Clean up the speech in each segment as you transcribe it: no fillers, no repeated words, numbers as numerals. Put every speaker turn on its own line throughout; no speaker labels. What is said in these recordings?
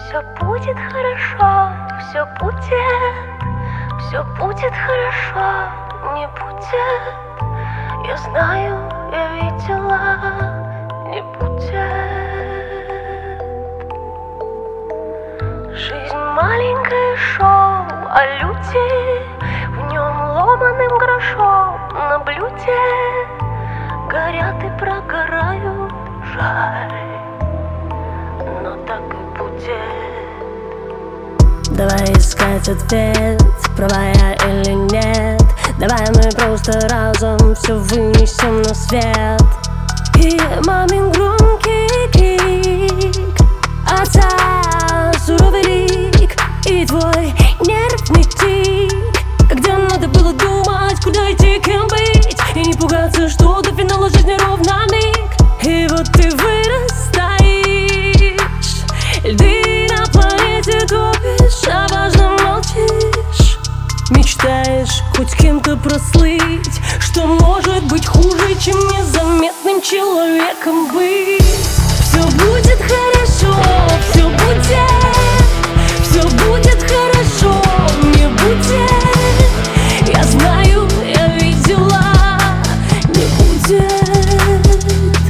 Все будет хорошо, все будет хорошо, не будет. Я знаю, я видела, не будет. Жизнь маленькое шоу, а люди в нем ломаным грошом на блюде горят и прогорают, жаль, но так и будет.
Давай искать ответ, права я или нет. Давай мы просто разом все вынесем на свет. И мамин громкий крик, отца суровый лик и твой нервный тик, когда надо было думать, куда идти, кем быть, и не пугаться, что до финала жизни ровно миг. И вот ты вырастаешь, льды на планете топишь, а важно молчишь. Мечтаешь хоть кем-то прослыть, что может быть хуже, чем незаметным человеком быть. Все будет хорошо, все будет хорошо, не будет. Я знаю, я видела, не будет.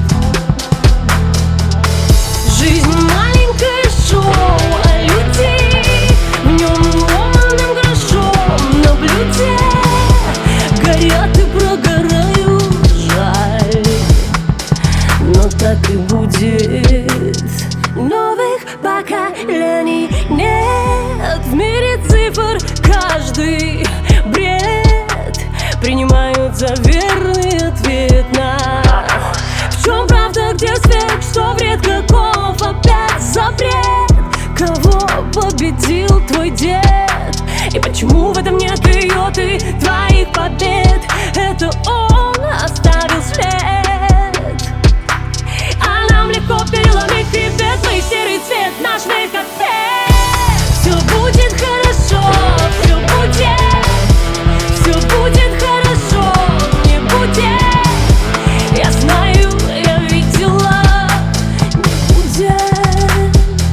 Жизнь маленькое шоу, а люди в нем ломаным грошом на блюде горят и прогорают, жаль, но так и будет. Новых поколений нет, в мире цифр каждый бред принимают за верный ответ на в чем правда, где свет, что вред, каков опять запрет. Кого победил твой дед? И почему в этом нет ее, ты, твоих побед? Это он оставил след, а нам легко переломить тебе твой серый цвет, наш век ответ. Все будет хорошо, все будет хорошо, не будет. Я знаю, я видела, не будет.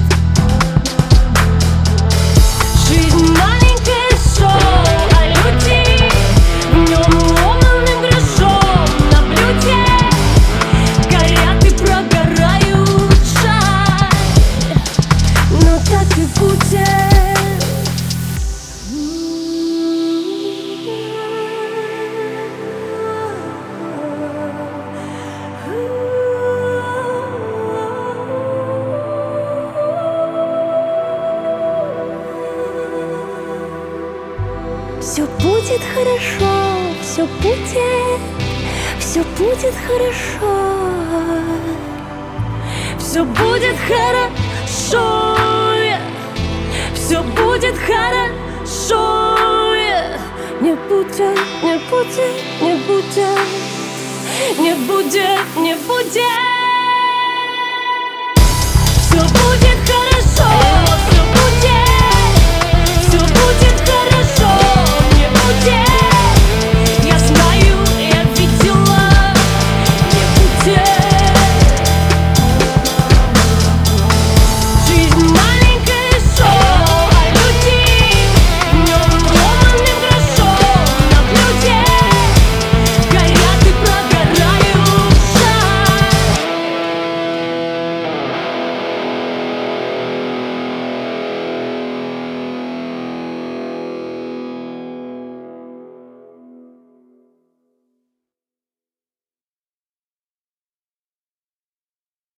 Жизнь маленькое шоу, а люди в нем ломаным грошом на блюде горят и прогорают, жаль, но так и будет.
Все будет хорошо, все будет хорошо,
Все будет хорошо, все будет хорошо, не будет, не будет, не будет, не будет, не будет. Все будет